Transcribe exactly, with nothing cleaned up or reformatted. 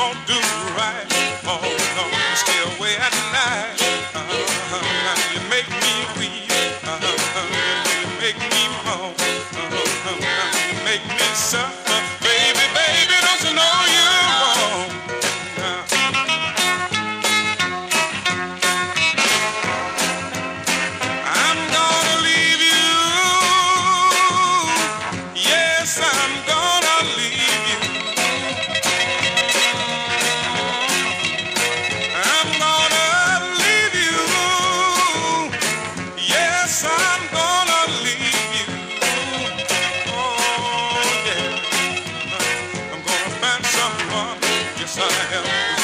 won't do right. Oh, no, you stay away at night. Uh-huh. You make me weep. Uh-huh. You make me moan. Uh-huh. You make me suffer. Baby, baby, don't you know you're wrong? I'm gonna leave you. Yes, I'm gonna leave you. I'm gonna leave you. Yes, I'm gonna leave you. Oh, yeah. I'm gonna find someone. Yes, I am.